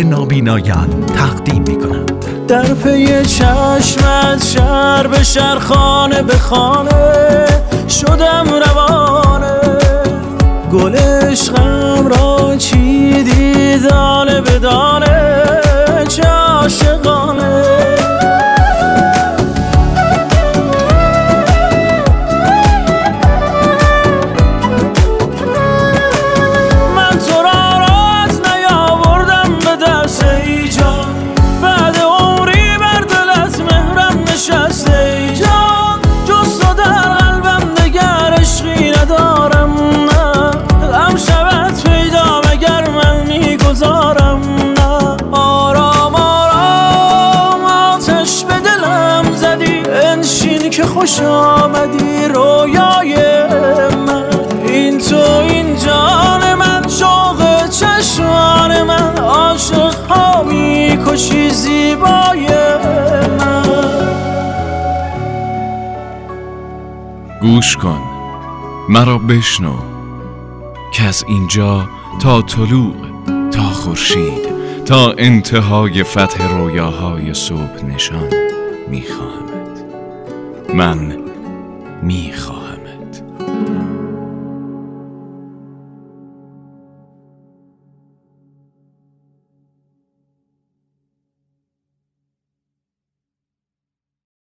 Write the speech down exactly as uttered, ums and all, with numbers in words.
برای نابینایان تقدیم می کنند. در پی چشمت شهر به شهر، خانه به خانه شدم روانه. گل عشقم را چیدی دانه به دانه، چه عاشقانه. من تو را راز نیاوردم به دست ای جان، بعد عمری بر دلت مهرم نشسته ای جان. جز تو در قلبم دگر عشقی ندارم، نه غم شود پیدا مگر من میگذارم. نه آرام آرام آتش به دلم زدی، انشین که خوش آمدی رویای من. این تو این جان من، شوق چشمان من، عاشق ها میکشی زیبای من. گوش کن مرا بشنو که از اینجا تا طلوع، تا خورشید، تا انتهای فتح رویاهای صبح نشان میخواهمت. من میخواهم